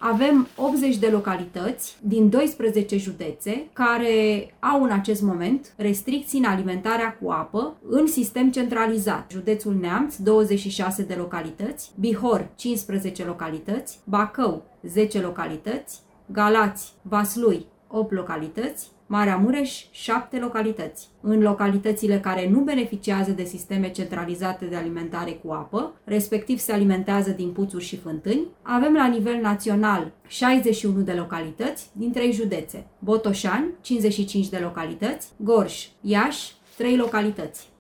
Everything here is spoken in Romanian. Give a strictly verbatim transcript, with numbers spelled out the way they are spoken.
avem optzeci de localități din doisprezece județe care au în acest moment restricții în alimentarea cu apă în sistem centralizat. Județul Neamț, douăzeci și șase de localități, Bihor, cincisprezece localități, Bacău, zece localități, Galați, Vaslui, opt localități, Marea Mureș, șapte localități. În localitățile care nu beneficiază de sisteme centralizate de alimentare cu apă, respectiv se alimentează din puțuri și fântâni, avem la nivel național șaizeci și unu de localități din trei județe: Botoșani, cincizeci și cinci de localități, Gorj, Iași, trei localități.